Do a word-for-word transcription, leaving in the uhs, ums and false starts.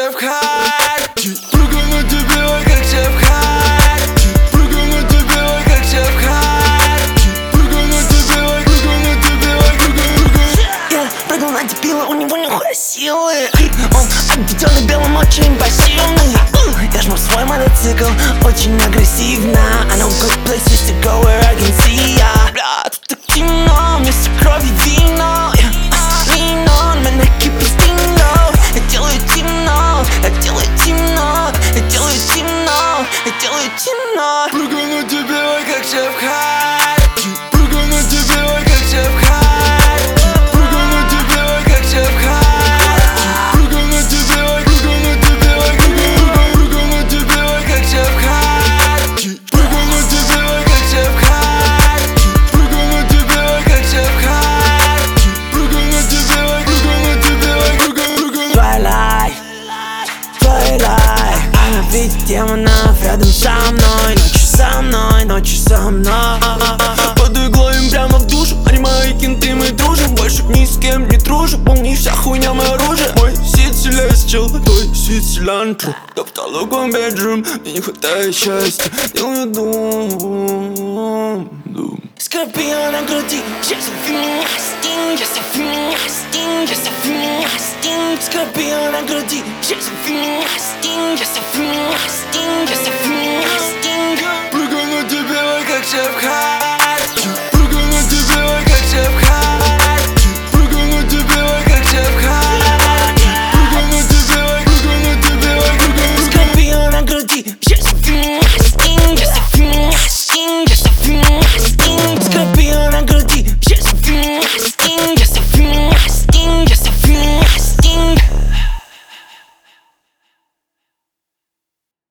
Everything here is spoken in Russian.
Шавкат. Прыгаю на тебе, ой, как Шавкат. Прыгаю на тебе, ой, как Шавкат. Прыгаю на тебе, ой, прыгаю на тебе, ой, прыгаю, прыгаю. Я прыгал на дебила, у него нихуя силы. Он обведенный белым, очень пассивный. Я жму свой мотоцикл очень агрессивно. I know good places to go where I can see ya. Бля, тут так темно, вместо крови вино. Lean on, man, I keep it still. Я делаю темно, я делаю темно, я делаю темно, я делаю темно. Прыгаю на тебе, ой, как Шавкат. Прыгаю на тебе, ой, как Шавкат. Прыгаю на тебе, ой, как Шавкат. Прыгаю на тебе, ой, прыгаю на тебе, ой, прыгаю, прыгаю на тебе, ой, как Шавкат. Прыгаю на тебе, ой, как Шавкат. Прыгаю на тебе, ой, как Шавкат. Прыгаю на тебе, ой, прыгаю на тебе, ой, прыгаю, прыгаю. Twilight, Twilight. Она видит демонов рядом со мной. Ночью со мной, ночью со мной. Под иглой им прямо в душу. Они мои кенты, мы дружим. Больше ни с кем не дружим. Помни, вся хуйня мое оружие. Мой сид селестил, твой сид селянтру. Да в толоком бедрум. Мне не хватает счастья. Делаю дум, дум. Скорпион на груди, если вы меня стинг, если вы меня стинг, если вы меня стинг. Скорпион на груди, если вы меня стинг, если вы меня стинг.